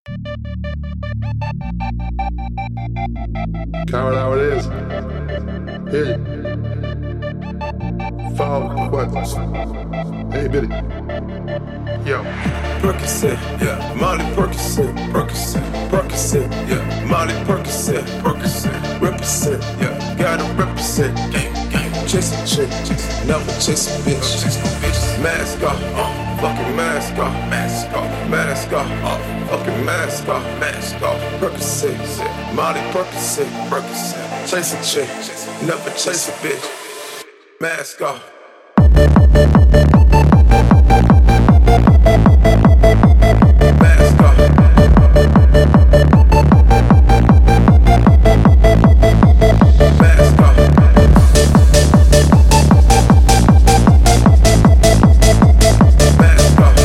Coward how it is. Hey. Follow questions. Hey, Biddy. Yo. Percocet, yeah. Molly Percocet, Percocet, Percocet, yeah. Molly Percocet, Percocet, represent, yeah. Gotta represent, gang, gang. Chase a chick, never chase a bitch. Mask off, fucking mask off, mask off, mask off, fucking mask off, mask off. Percocet, Molly Percocet, Percocet. Chase a chick, never chase a bitch. Mask off. Mask off. Mask off. Mask off.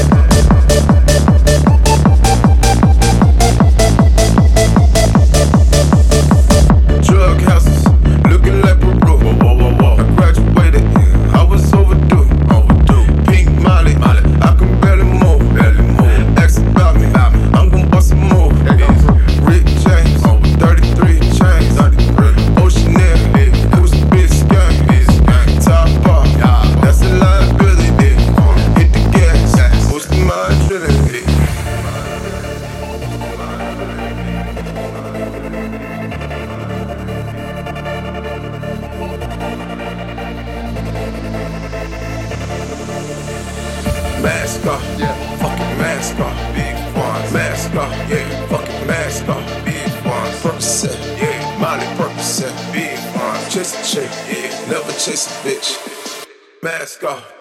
Drug houses looking like Peru. I graduated, I was overdue. Pink Molly, I can barely move. Ask about me, I'm gon' bust a move. Rick James, 33 chains. Ocean Air, it was a bitch gang. Top off, that's a liability. Hit the gas, what's the mind drilling? Mask off, Yeah. fucking mask off, big ones. Mask off, yeah, fucking mask off, big ones. Percocet, yeah, Molly Percocet, big ones. Chase a chick, yeah, never chase a bitch. Mask off.